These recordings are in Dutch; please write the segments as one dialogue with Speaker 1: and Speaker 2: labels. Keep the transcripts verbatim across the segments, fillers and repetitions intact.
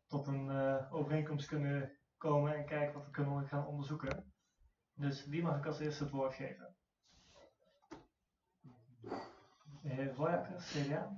Speaker 1: tot een uh, overeenkomst kunnen komen en kijken wat we kunnen gaan onderzoeken. Dus wie mag ik als eerste het woord geven? De heer Voyakkers, C D A.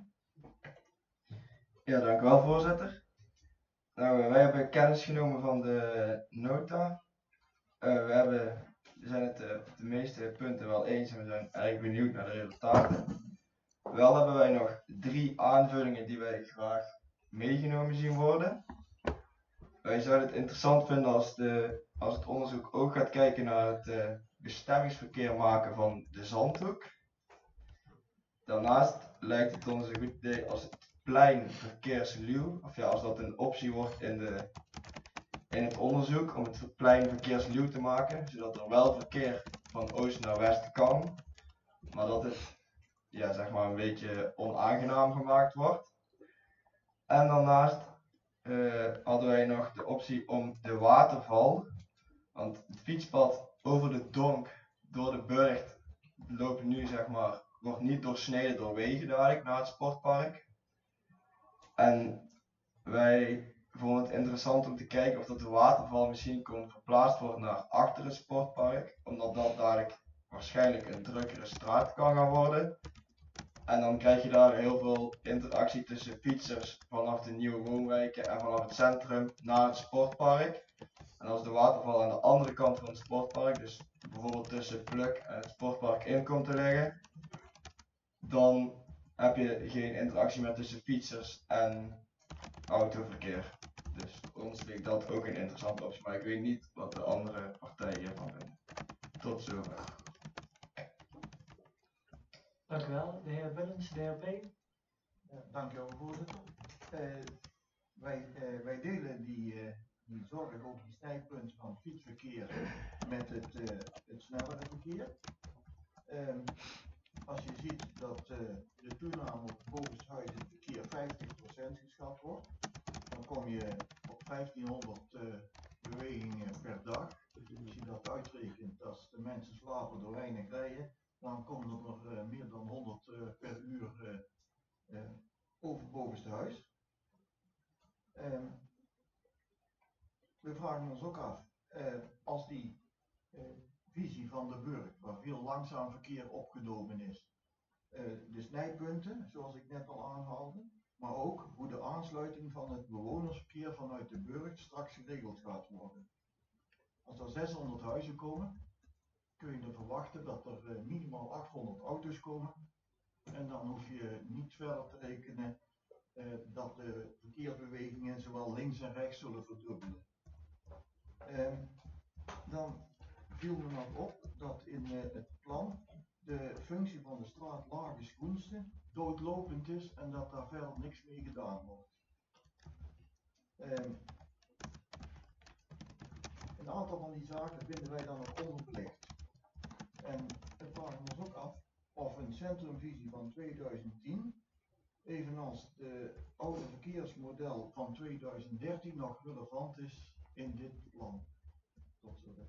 Speaker 2: Ja, dank u wel, voorzitter. Nou, wij hebben kennis genomen van de nota. Uh, we, hebben, we zijn het uh, op de meeste punten wel eens en we zijn erg benieuwd naar de resultaten. Wel hebben wij nog drie aanvullingen die wij graag meegenomen zien worden. Wij zouden het interessant vinden als, de, als het onderzoek ook gaat kijken naar het uh, bestemmingsverkeer maken van de Zandhoek. Daarnaast lijkt het ons een goed idee als het plein verkeersluw, of ja, als dat een optie wordt in, de, in het onderzoek om het plein verkeersluw te maken, zodat er wel verkeer van oost naar west kan, maar dat het ja, zeg maar een beetje onaangenaam gemaakt wordt. En daarnaast uh, hadden wij nog de optie om de waterval, want het fietspad over de Donk door de Burgt loopt nu zeg maar, wordt niet doorsneden door wegen dadelijk naar het sportpark. En wij vonden het interessant om te kijken of dat de waterval misschien kon verplaatst worden naar achter het sportpark, omdat dat dadelijk waarschijnlijk een drukkere straat kan gaan worden. En dan krijg je daar heel veel interactie tussen fietsers vanaf de nieuwe woonwijken en vanaf het centrum naar het sportpark. En als de waterval aan de andere kant van het sportpark, dus bijvoorbeeld tussen Pluk en het sportpark in komt te liggen, dan heb je geen interactie meer tussen fietsers en autoverkeer. Dus voor ons lijkt dat ook een interessante optie, maar ik weet niet wat de andere partijen hiervan vinden. Tot zover.
Speaker 1: Dank u wel. De heer Willems, D L P.
Speaker 3: Uh, dank u wel, voorzitter. Uh, wij, uh, wij delen die, uh, die zorg over die snijpunten van het fietsverkeer met het, uh, het snellere verkeer. Um, als je ziet dat uh, de toename op Bovenshuis het verkeer vijftig procent geschat wordt, dan kom je op vijftienhonderd uh, bewegingen per dag. Als je dat uitrekent, als de mensen slapen door weinig rijden, dan komen er uh, meer dan honderd uh, per uur uh, uh, over Bovenhuis. Um, we vragen ons ook af, uh, als die uh, visie van de Burgt, waar veel langzaam verkeer opgenomen is, uh, de snijpunten, zoals ik net al aanhaalde, maar ook hoe de aansluiting van het bewonersverkeer vanuit de Burgt straks geregeld gaat worden. Als er zeshonderd huizen komen, kun je er verwachten dat er uh, minimaal achthonderd auto's komen. En dan hoef je niet verder te rekenen uh, dat de verkeersbewegingen zowel links en rechts zullen verdubbelen. Uh, dan viel me nog op dat in uh, het plan de functie van de straat Lage Schoenste doodlopend is en dat daar verder niks mee gedaan wordt. Uh, een aantal van die zaken vinden wij dan ook onderbelicht. En we vragen ons ook af of een centrumvisie van tweeduizend tien, evenals de oude verkeersmodel van tweeduizend dertien, nog relevant is in dit land. Tot zover.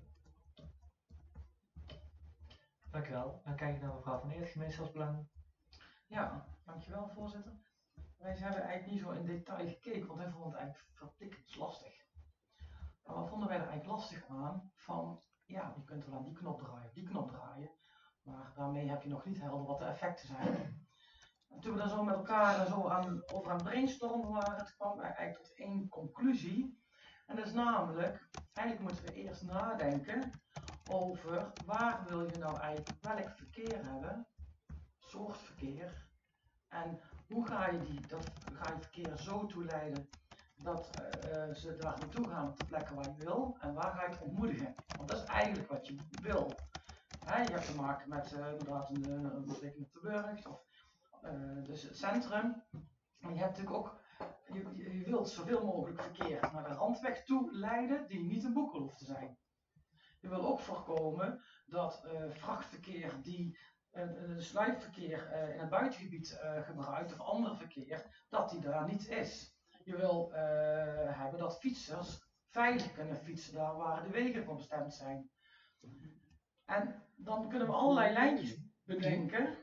Speaker 1: Dank u wel. Dan kijk ik naar mevrouw Van Eert, gemeenschapsbelangen.
Speaker 4: Ja, dankjewel, voorzitter. Wij hebben eigenlijk niet zo in detail gekeken, want wij vonden het eigenlijk vertikkend lastig. Maar wat vonden wij er eigenlijk lastig aan? Van, ja, je kunt wel aan die knop draaien, die knop draaien, maar daarmee heb je nog niet helder wat de effecten zijn. En toen we daar zo met elkaar zo aan, over aan brainstormen waren, het kwam eigenlijk tot één conclusie. En dat is namelijk, eigenlijk moeten we eerst nadenken over waar wil je nou eigenlijk welk verkeer hebben, soort verkeer, en hoe ga je, die, dat, ga je het verkeer zo toeleiden dat uh, ze daar naartoe gaan op de plekken waar je wil, en waar ga je het ontmoedigen? Want dat is eigenlijk wat je wil. He, je hebt te maken met uh, inderdaad een, een ontwikkeling op de Burgt, of uh, dus het centrum. En je hebt natuurlijk ook, je, je wilt zoveel mogelijk verkeer naar de randweg toe leiden die niet een boekel hoeft te zijn. Je wil ook voorkomen dat uh, vrachtverkeer die een uh, sluipverkeer uh, in het buitengebied uh, gebruikt, of ander verkeer, dat die daar niet is. Je wil uh, hebben dat fietsers veilig kunnen fietsen daar waar de wegen voor bestemd zijn. En dan kunnen we allerlei lijntjes bedenken.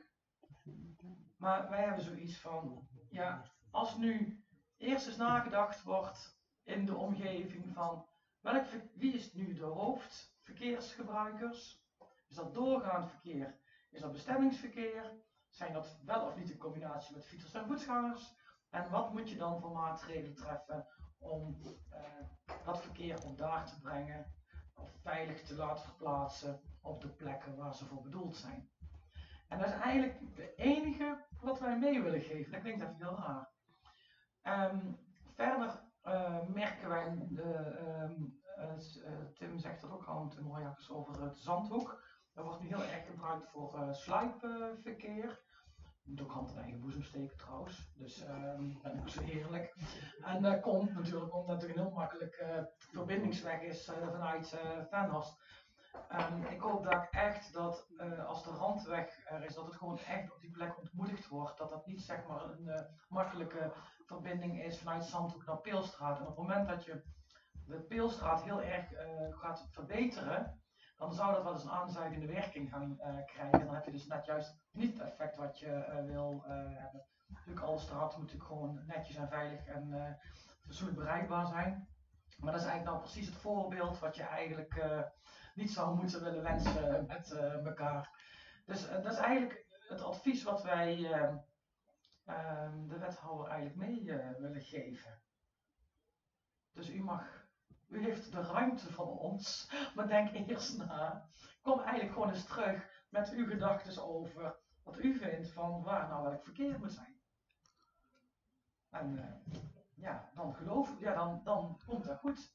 Speaker 4: Maar wij hebben zoiets van, ja, als nu eerst eens nagedacht wordt in de omgeving van welk, wie is nu de hoofdverkeersgebruikers? Is dat doorgaand verkeer? Is dat bestemmingsverkeer? Zijn dat wel of niet in combinatie met fietsers en voetgangers? En wat moet je dan voor maatregelen treffen om uh, dat verkeer op daar te brengen of veilig te laten verplaatsen op de plekken waar ze voor bedoeld zijn? En dat is eigenlijk het enige wat wij mee willen geven. Dat klinkt even heel raar. Um, verder uh, merken wij, uh, um, uh, Tim zegt dat ook al, Tim Royakkers, over het Zandhoek. Dat wordt nu heel erg gebruikt voor uh, sluipverkeer. Uh, Je moet ook hand in eigen boezem steken trouwens, dus um, dat is ook zo heerlijk. En dat uh, komt natuurlijk omdat er een heel makkelijk uh, verbindingsweg is uh, vanuit uh, Venhorst. Um, ik hoop dat ik echt dat uh, als de randweg er is, dat het gewoon echt op die plek ontmoedigd wordt. Dat dat niet zeg maar een uh, makkelijke verbinding is vanuit Zandhoek naar Peelstraat. En op het moment dat je de Peelstraat heel erg uh, gaat verbeteren, dan zou dat wel eens een aanzuigende werking gaan uh, krijgen. En dan heb je dus net juist niet het effect wat je uh, wil uh, hebben. Natuurlijk, alle straten moeten gewoon netjes en veilig en uh, fatsoenlijk bereikbaar zijn. Maar dat is eigenlijk nou precies het voorbeeld wat je eigenlijk uh, niet zou moeten willen wensen met uh, elkaar. Dus uh, dat is eigenlijk het advies wat wij uh, uh, de wethouder eigenlijk mee uh, willen geven. Dus u mag, u heeft de ruimte van ons, maar denk eerst na. Kom eigenlijk gewoon eens terug met uw gedachten over wat u vindt van waar nou welk verkeer moet zijn. En uh, ja, dan geloof ik, ja, dan, dan komt dat goed.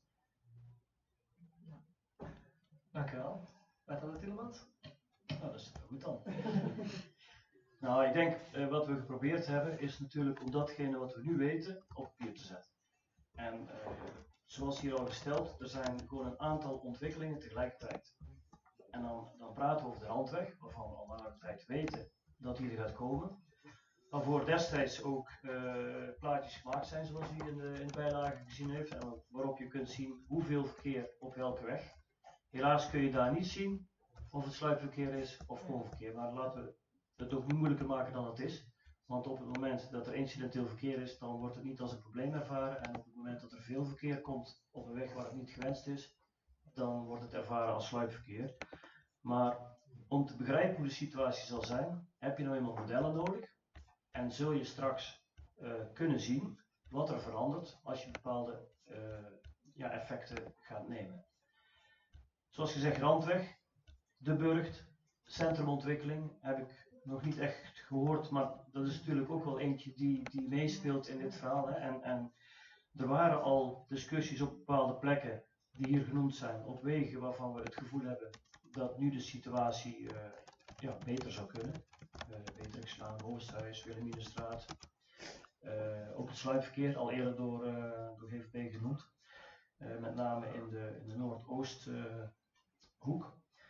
Speaker 1: Dank u wel. Wethouder Tielemans? Nou, dat is goed dan. Nou, ik denk uh, wat we geprobeerd hebben is natuurlijk om datgene wat we nu weten op papier te zetten. En uh, zoals hier al gesteld, er zijn gewoon een aantal ontwikkelingen tegelijkertijd. En dan, dan praten we over de randweg, waarvan we al na een tijd weten dat die er gaat komen. Waarvoor destijds ook uh, plaatjes gemaakt zijn, zoals u in de, in de bijlage gezien heeft, en waarop je kunt zien hoeveel verkeer op welke weg. Helaas kun je daar niet zien of het sluipverkeer is of kolverkeer, maar laten we het ook niet moeilijker maken dan het is. Want op het moment dat er incidenteel verkeer is, dan wordt het niet als een probleem ervaren. En op het moment dat er veel verkeer komt op een weg waar het niet gewenst is, dan wordt het ervaren als sluipverkeer. Maar om te begrijpen hoe de situatie zal zijn, heb je nou eenmaal modellen nodig. En zul je straks uh, kunnen zien wat er verandert als je bepaalde uh, ja, effecten gaat nemen. Zoals gezegd, randweg, de burcht, centrumontwikkeling heb ik nog niet echt gehoord, maar dat is natuurlijk ook wel eentje die, die meespeelt in dit verhaal. Hè. En, en er waren al discussies op bepaalde plekken die hier genoemd zijn, op wegen waarvan we het gevoel hebben dat nu de situatie uh, ja, beter zou kunnen. Uh, Beatrixlaan, Hoofdhuis, Wilhelminastraat. Uh, ook het sluipverkeer, al eerder door, uh, door G V P genoemd. Uh, met name in de, in de Noordoosthoek. Uh,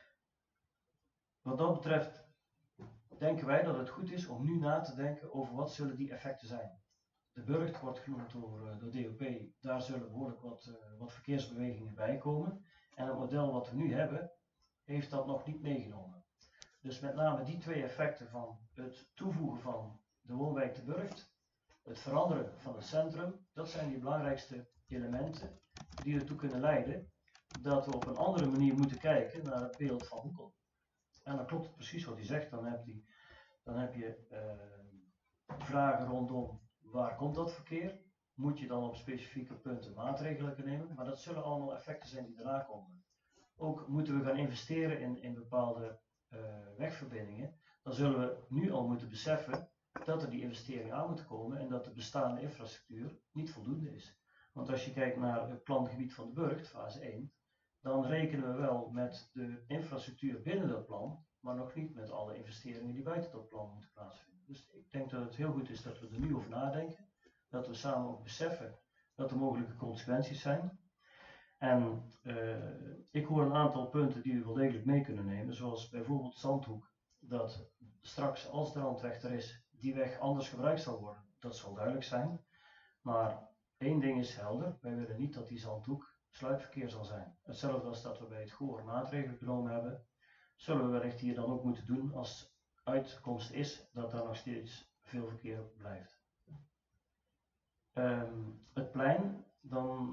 Speaker 1: Wat dat betreft denken wij dat het goed is om nu na te denken over wat zullen die effecten zijn. De burcht wordt genoemd door, uh, door D O P, daar zullen behoorlijk wat, uh, wat verkeersbewegingen bij komen. En het model wat we nu hebben, heeft dat nog niet meegenomen. Dus met name die twee effecten van het toevoegen van de woonwijk de Burgt, het veranderen van het centrum, dat zijn die belangrijkste elementen die ertoe kunnen leiden dat we op een andere manier moeten kijken naar het beeld van Hoekel. En dan klopt het precies wat hij zegt, dan heb je, dan heb je uh, vragen rondom waar komt dat verkeer, moet je dan op specifieke punten maatregelen kunnen nemen, maar dat zullen allemaal effecten zijn die daarna komen. Ook moeten we gaan investeren in, in bepaalde uh, wegverbindingen, dan zullen we nu al moeten beseffen dat er die investeringen aan moeten komen en dat de bestaande infrastructuur niet voldoende is. Want als je kijkt naar het plangebied van de Burgt, fase één, dan rekenen we wel met de infrastructuur binnen dat plan, maar nog niet met alle investeringen die buiten dat plan moeten plaatsvinden. Dus ik denk dat het heel goed is dat we er nu over nadenken, dat we samen ook beseffen dat er mogelijke consequenties zijn. En uh, ik hoor een aantal punten die we wel degelijk mee kunnen nemen, zoals bijvoorbeeld Zandhoek, dat straks als de randweg er is, die weg anders gebruikt zal worden. Dat zal duidelijk zijn. Maar één ding is helder, wij willen niet dat die Zandhoek sluipverkeer zal zijn. Hetzelfde als dat we bij het Goor maatregelen genomen hebben, zullen we wellicht hier dan ook moeten doen als uitkomst is dat daar nog steeds veel verkeer blijft. Um, het plein, dan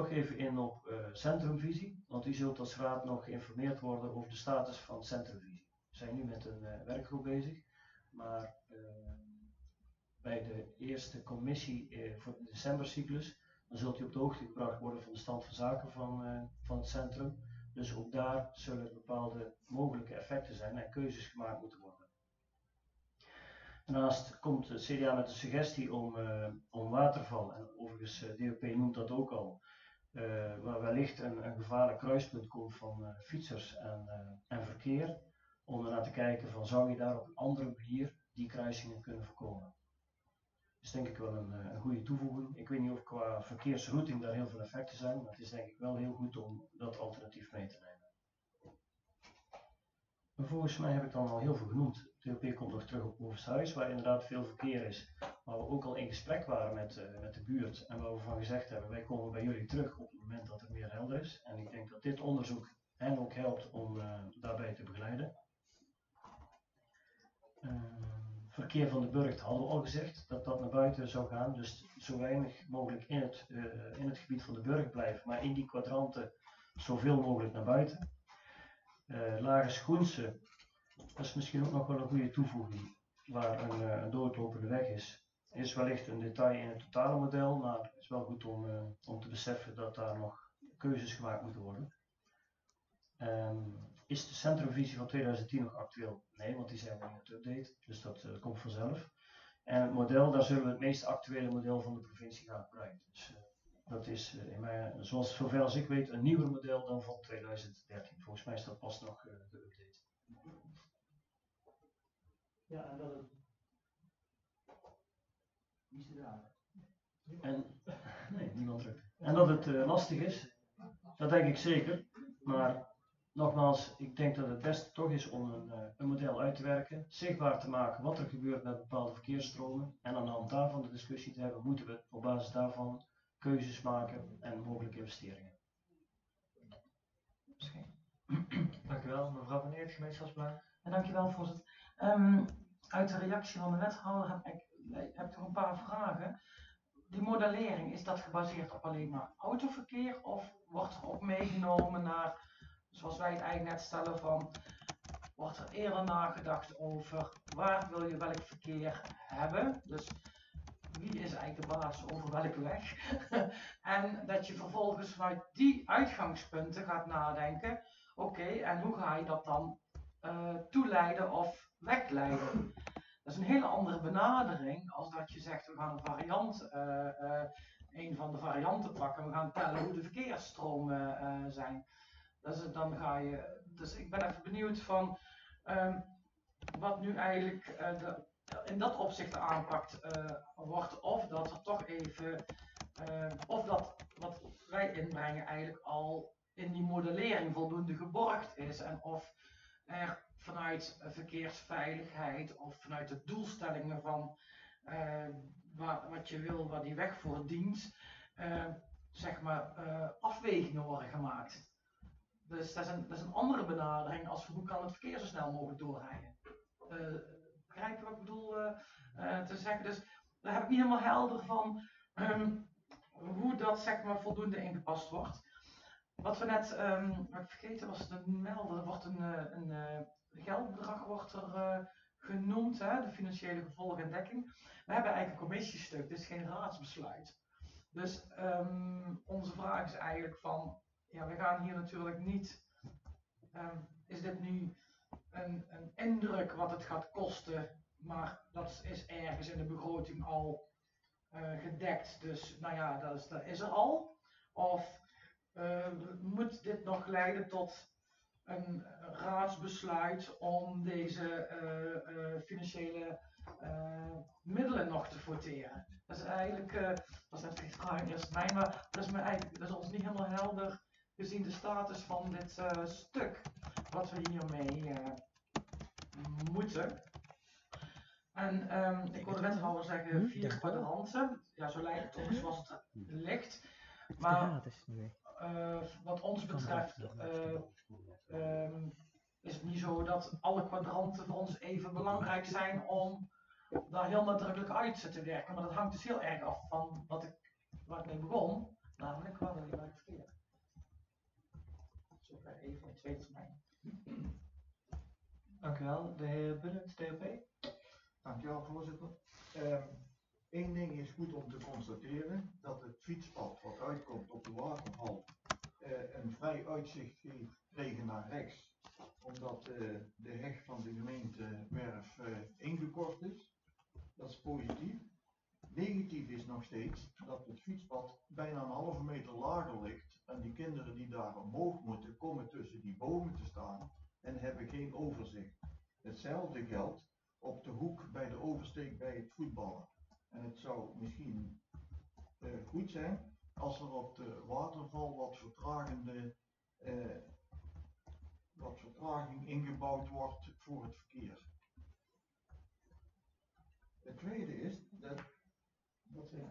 Speaker 1: nog even in op uh, centrumvisie, want u zult als raad nog geïnformeerd worden over de status van centrumvisie. We zijn nu met een uh, werkgroep bezig, maar uh, bij de eerste commissie uh, voor de decembercyclus, dan zult u op de hoogte gebracht worden van de stand van zaken van, uh, van het centrum. Dus ook daar zullen bepaalde mogelijke effecten zijn en keuzes gemaakt moeten worden. Daarnaast komt het C D A met de suggestie om, uh, om waterval, en overigens uh, D O P noemt dat ook al, uh, waar wellicht een, een gevaarlijk kruispunt komt van uh, fietsers en, uh, en verkeer, om ernaar te kijken van zou je daar op een andere manier die kruisingen kunnen voorkomen. Dat is denk ik wel een, een goede toevoeging. Ik weet niet of qua verkeersrouting daar heel veel effecten zijn, maar het is denk ik wel heel goed om dat alternatief mee te nemen. Maar volgens mij heb ik dan al heel veel genoemd. D O P komt nog terug op Overshuis, waar inderdaad veel verkeer is. Waar we ook al in gesprek waren met, uh, met de buurt en waar we van gezegd hebben, wij komen bij jullie terug op het moment dat er meer helder is. En ik denk dat dit onderzoek hen ook helpt om uh, daarbij te begeleiden. Uh, verkeer van de Burgt hadden we al gezegd, dat dat naar buiten zou gaan. Dus zo weinig mogelijk in het, uh, in het gebied van de Burgt blijven, maar in die kwadranten zoveel mogelijk naar buiten. Uh, Lage Schoense, dat is misschien ook nog wel een goede toevoeging, waar een, uh, een doodlopende weg is. Is wellicht een detail in het totale model, maar het is wel goed om, uh, om te beseffen dat daar nog keuzes gemaakt moeten worden. Um, is de centrumvisie van tweeduizend tien nog actueel? Nee, want die zijn we in het update, dus dat uh, komt vanzelf. En het model, daar zullen we het meest actuele model van de provincie gaan gebruiken. Dus, uh, dat is, uh, in mijn, zoals zover als ik weet, een nieuwer model dan van tweeduizend dertien. Volgens mij is dat pas nog uh, geüpdate.
Speaker 5: Ja, en dat het. Wie is er aan?
Speaker 1: En, nee, niemand drukt. En dat het uh, lastig is, dat denk ik zeker. Maar nogmaals, ik denk dat het best toch is om een, uh, een model uit te werken, zichtbaar te maken wat er gebeurt met bepaalde verkeersstromen. En aan de hand daarvan de discussie te hebben, moeten we op basis daarvan keuzes maken en mogelijke investeringen.
Speaker 6: Dank u wel, mevrouw Van Eert, gemeenschapsplan.
Speaker 4: En dank je wel, voorzitter. Um, uit de reactie van de wethouder heb ik, heb ik nog een paar vragen. Die modellering, is dat gebaseerd op alleen maar autoverkeer of wordt er ook meegenomen naar, zoals wij het eigenlijk net stellen, van wordt er eerder nagedacht over waar wil je welk verkeer hebben? Dus wie is eigenlijk de baas over welke weg? En dat je vervolgens vanuit die uitgangspunten gaat nadenken, oké, okay, en hoe ga je dat dan uh, toeleiden of wegleiden? Dat is een hele andere benadering als dat je zegt we gaan een variant, uh, uh, een van de varianten pakken, we gaan tellen hoe de verkeersstromen uh, zijn. Dus dan ga je, dus ik ben even benieuwd van um, wat nu eigenlijk uh, de, in dat opzicht de aanpakt uh, wordt, of dat er toch even, uh, of dat wat wij inbrengen eigenlijk al in die modellering voldoende geborgd is en of er vanuit verkeersveiligheid of vanuit de doelstellingen van uh, wat, wat je wil, waar die weg voor dient, uh, zeg maar uh, afwegingen worden gemaakt. Dus dat is, een, dat is een andere benadering als hoe kan het verkeer zo snel mogelijk doorrijden. Uh, begrijp je wat ik bedoel uh, uh, te zeggen? Dus daar heb ik niet helemaal helder van um, hoe dat zeg maar voldoende ingepast wordt. Wat we net, um, wat ik vergeten was te melden, er wordt een, een, een geldbedrag wordt er uh, genoemd, hè, de financiële gevolgen en dekking. We hebben eigenlijk een commissiestuk, dit is geen raadsbesluit. Dus um, onze vraag is eigenlijk van, ja, we gaan hier natuurlijk niet, um, is dit nu een, een indruk wat het gaat kosten, maar dat is ergens in de begroting al uh, gedekt, dus nou ja, dat is, dat is er al. Of uh, moet dit nog leiden tot een raadsbesluit om deze uh, uh, financiële uh, middelen nog te forteren? Dat is eigenlijk, uh, dat is net geen vraag in eerste termijn, maar dat is, me eigenlijk, dat is ons niet helemaal helder gezien de status van dit uh, stuk, wat we hiermee uh, moeten. En um, ik hoorde de wethouder zeggen vier kwadranten, ja zo lijkt het ook zoals het ligt, maar uh, wat ons betreft uh, um, is het niet zo dat alle kwadranten voor ons even belangrijk zijn om daar heel nadrukkelijk uit te werken, maar dat hangt dus heel erg af van wat ik, waar ik mee begon, namelijk waar wil je welk
Speaker 6: wel. De heer Bullet, D O P.
Speaker 3: Dankjewel, voorzitter. Ehm Eén ding is goed om te constateren, dat het fietspad wat uitkomt op de waterval eh, een vrij uitzicht heeft gekregen naar rechts, omdat eh, de heg van de gemeente Werf eh, ingekort is. Dat is positief. Negatief is nog steeds dat het fietspad bijna een halve meter lager ligt en die kinderen die daar omhoog moeten, komen tussen die bomen te staan en hebben geen overzicht. Hetzelfde geldt op de hoek bij de oversteek bij het voetballen. En het zou misschien uh, goed zijn als er op de waterval wat vertragende, uh, wat vertraging ingebouwd wordt voor het verkeer. Het tweede is dat, dat uh,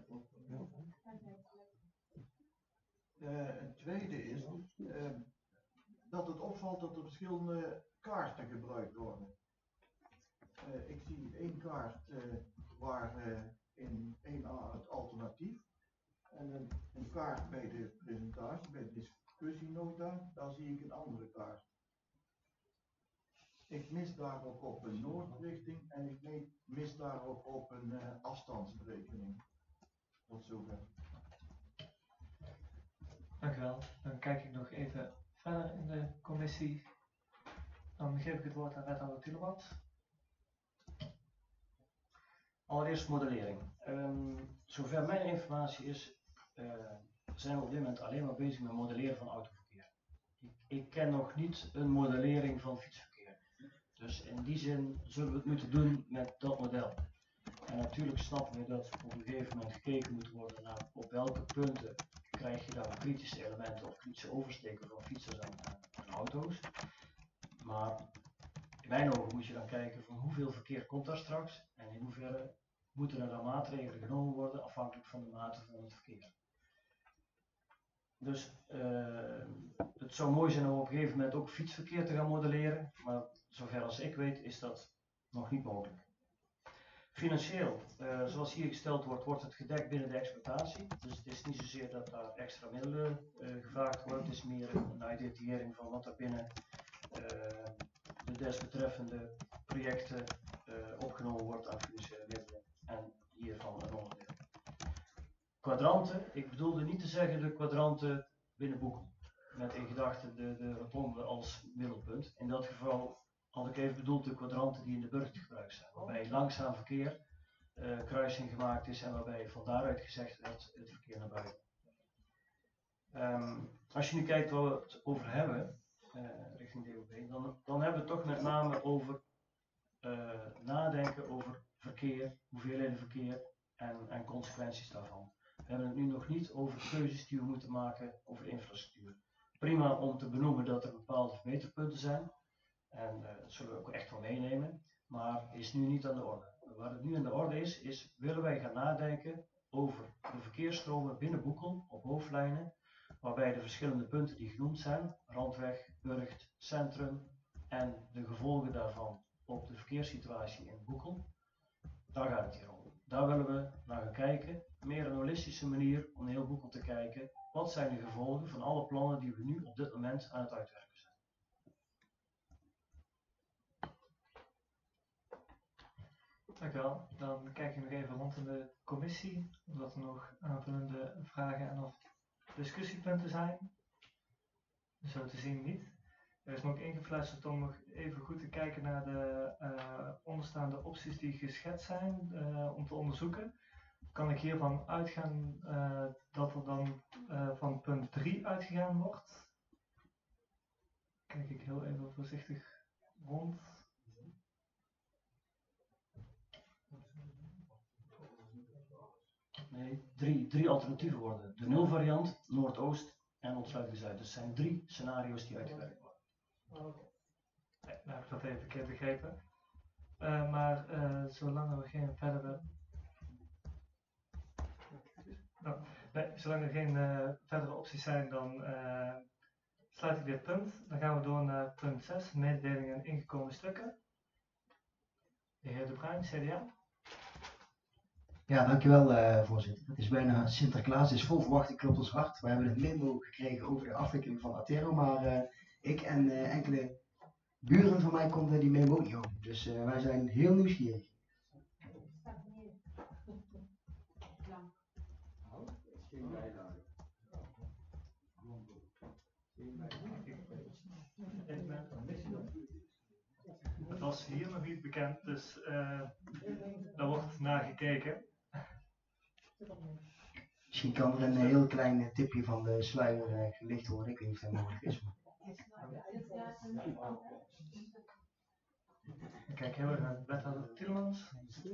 Speaker 3: het tweede is uh, dat het opvalt dat er verschillende kaarten gebruikt worden. Uh, ik zie één kaart uh, waar uh, in één A het alternatief en een, een kaart bij de presentatie, bij de discussienota, daar zie ik een andere kaart. Ik mis daar ook op een noordrichting en ik mis daar ook op een uh, afstandsberekening. Tot zover.
Speaker 6: Dank u wel. Dan kijk ik nog even verder in de commissie. Dan geef ik het woord aan wethouder Tielemans.
Speaker 1: Allereerst modellering. Um, zover mijn informatie is, uh, zijn we op dit moment alleen maar bezig met modelleren van autoverkeer. Ik, ik ken nog niet een modellering van fietsverkeer. Dus in die zin zullen we het moeten doen met dat model. En natuurlijk snappen we dat op een gegeven moment gekeken moet worden naar op welke punten krijg je dan kritische elementen of kritische oversteken van fietsers en, en auto's. Maar in mijn ogen moet je dan kijken van hoeveel verkeer komt daar straks en in hoeverre moeten er dan maatregelen genomen worden afhankelijk van de mate van het verkeer. Dus uh, het zou mooi zijn om op een gegeven moment ook fietsverkeer te gaan modelleren, maar zover als ik weet is dat nog niet mogelijk. Financieel, uh, zoals hier gesteld wordt, wordt het gedekt binnen de exploitatie. Dus het is niet zozeer dat daar extra middelen uh, gevraagd worden, het is meer een uitdetering van wat er binnen uh, de desbetreffende projecten uh, opgenomen wordt aan financiële middelen en hiervan een onderdeel. Kwadranten, ik bedoelde niet te zeggen de kwadranten binnen Boekel, met in gedachten de, de rotonde als middelpunt. In dat geval had ik even bedoeld de kwadranten die in de burcht gebruikt zijn, waarbij langzaam verkeer uh, kruising gemaakt is en waarbij van daaruit gezegd werd het verkeer naar buiten. Um, als je nu kijkt waar we het over hebben, uh, richting D O B, dan, dan hebben we het toch met name over uh, nadenken over verkeer, hoeveelheden verkeer en, en consequenties daarvan. We hebben het nu nog niet over keuzes die we moeten maken over infrastructuur. Prima om te benoemen dat er bepaalde verbeterpunten zijn. En uh, dat zullen we ook echt wel meenemen. Maar is nu niet aan de orde. Waar het nu aan de orde is, is willen wij gaan nadenken over de verkeersstromen binnen Boekel op hoofdlijnen. Waarbij de verschillende punten die genoemd zijn, Randweg, Burgt, Centrum en de gevolgen daarvan op de verkeerssituatie in Boekel. Daar gaat het hier om. Daar willen we naar gaan kijken. Meer een holistische manier om heel Boekel te kijken. Wat zijn de gevolgen van alle plannen die we nu op dit moment aan het uitwerken zijn.
Speaker 6: Dank u wel. Dan kijk ik nog even rond in de commissie. Omdat er nog aanvullende vragen en of discussiepunten zijn. Zo te zien niet. Er is me ook ingefluisterd om nog even goed te kijken naar de uh, onderstaande opties die geschetst zijn uh, om te onderzoeken. Kan ik hiervan uitgaan uh, dat er dan uh, van punt drie uitgegaan wordt? Kijk ik heel even voorzichtig rond.
Speaker 1: Nee, drie, drie alternatieven worden. De nul variant, Noordoost en ontsluiting Zuid. Dus het zijn drie scenario's die uitgewerkt worden.
Speaker 6: Okay. Nee, nou heb ik dat even verkeerd begrepen. Uh, maar uh, zolang er geen verdere... Nou, nee, zolang er geen uh, verdere opties zijn, dan uh, sluit ik dit punt. Dan gaan we door naar punt zes, mededelingen en ingekomen stukken. De heer De Bruin, C D A.
Speaker 7: Ja, dankjewel uh, voorzitter. Het is bijna Sinterklaas, het is vol verwachting, klopt ons hart. We hebben het memo gekregen over de afwikkeling van Attero, maar uh, ik en uh, enkele buren van mij konden die memo niet open. Dus uh, wij zijn heel nieuwsgierig.
Speaker 6: Het was hier nog niet bekend, dus uh, daar wordt naar gekeken.
Speaker 7: Misschien kan er een heel klein tipje van de sluier uh, gelicht worden, ik weet niet of dat mogelijk is.
Speaker 6: Kijk heel erg naar wethouder Tielmans.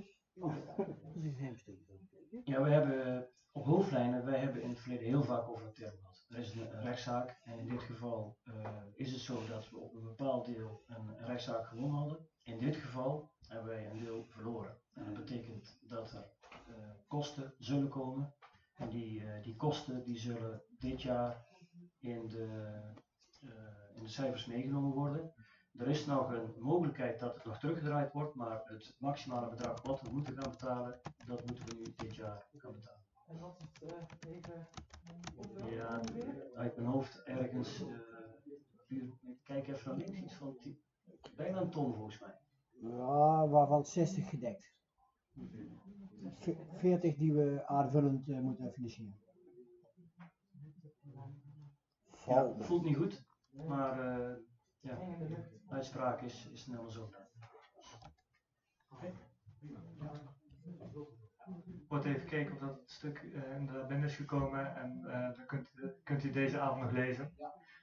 Speaker 1: Ja, we hebben op hoofdlijnen, wij hebben in het verleden heel vaak over het term gehad. Er is een, een rechtszaak en in dit geval uh, is het zo dat we op een bepaald deel een, een rechtszaak gewonnen hadden. In dit geval hebben wij een deel verloren. En dat betekent dat er uh, kosten zullen komen. En die, uh, die kosten die zullen dit jaar in de, uh, in de cijfers meegenomen worden. Er is nog een mogelijkheid dat het nog teruggedraaid wordt, maar het maximale bedrag wat we moeten gaan betalen, dat moeten we nu dit jaar gaan betalen.
Speaker 4: En wat is het uh, even?
Speaker 1: Ja, uit mijn hoofd ergens, uh, puur, ik kijk even naar links, iets van tien, bijna een ton volgens mij.
Speaker 8: Ja, waarvan zestig gedekt. veertig die we aanvullend uh, moeten financieren.
Speaker 1: Ja, voelt niet goed, maar uh, ja, uitspraak is, is snel zo.
Speaker 6: Okay. Wordt even kijken of dat stuk uh, inderdaad binnen is gekomen en uh, dan kunt, uh, kunt u deze avond nog lezen.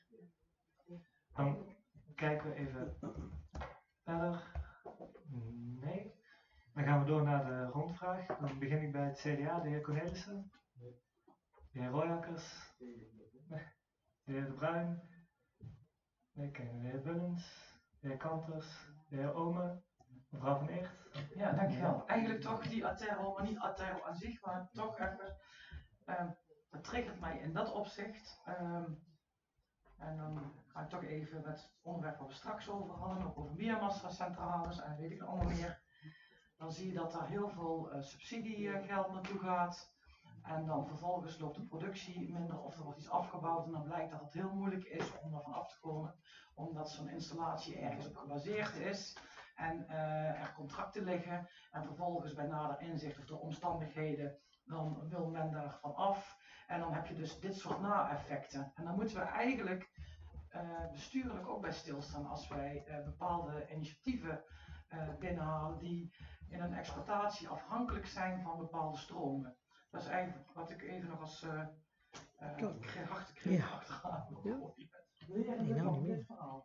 Speaker 6: Dan kijken we even verder. Nee. Dan gaan we door naar de rondvraag. Dan begin ik bij het C D A, de heer Cornelissen. De heer Royakkers. De heer De Bruin. Nee, kijk, de heer Bullens. De heer Kanters. De heer Ome. Mevrouw van Eert.
Speaker 4: Ja, dankjewel. Eigenlijk toch die Attero, maar niet Attero aan zich, maar toch even. Um, dat triggert mij in dat opzicht. Um, en dan ga ik toch even met het onderwerp waar we straks over hadden, ook over biomassa-centrales en weet ik nog allemaal meer. Dan zie je dat daar heel veel uh, subsidiegeld naartoe gaat. En dan vervolgens loopt de productie minder of er wordt iets afgebouwd en dan blijkt dat het heel moeilijk is om ervan af te komen. Omdat zo'n installatie ergens op gebaseerd is en uh, er contracten liggen. En vervolgens bij nader inzicht of door omstandigheden, dan wil men daarvan af. En dan heb je dus dit soort na-effecten. En dan moeten we eigenlijk uh, bestuurlijk ook bij stilstaan als wij uh, bepaalde initiatieven uh, binnenhalen die in een exploitatie afhankelijk zijn van bepaalde stromen. Dat is eigenlijk wat ik even nog als uh, uh, hartekreet ja. achteraan wil gooien. Wil jij nee, nou niet meer verhaal?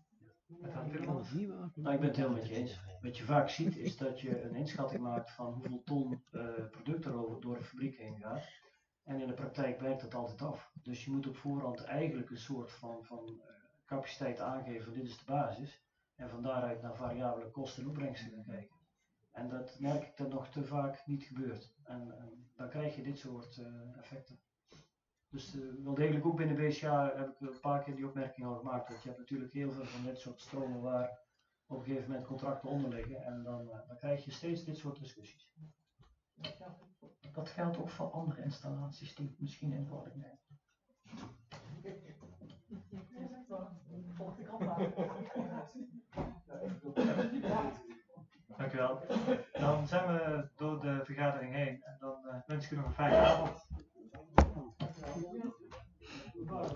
Speaker 1: Nou, ik ben het helemaal met je eens. Wat je vaak ziet is dat je een inschatting maakt van hoeveel ton uh, product er over, door de fabriek heen gaat. En in de praktijk wijkt dat altijd af. Dus je moet op voorhand eigenlijk een soort van, van uh, capaciteit aangeven, dit is de basis. En van daaruit naar variabele kosten en opbrengsten gaan kijken. En dat merk ik dat nog te vaak niet gebeurt. En, en dan krijg je dit soort uh, effecten. Dus uh, wel degelijk ook binnen B C A heb ik een paar keer die opmerking al gemaakt. Dat je hebt natuurlijk heel veel van dit soort stromen waar op een gegeven moment contracten onder liggen. En dan, uh, dan krijg je steeds dit soort discussies.
Speaker 4: Dat geldt ook voor andere installaties die misschien in wording zijn.
Speaker 6: Dank u wel. Dan zijn we door de vergadering heen en dan uh, wens ik u nog een fijne avond.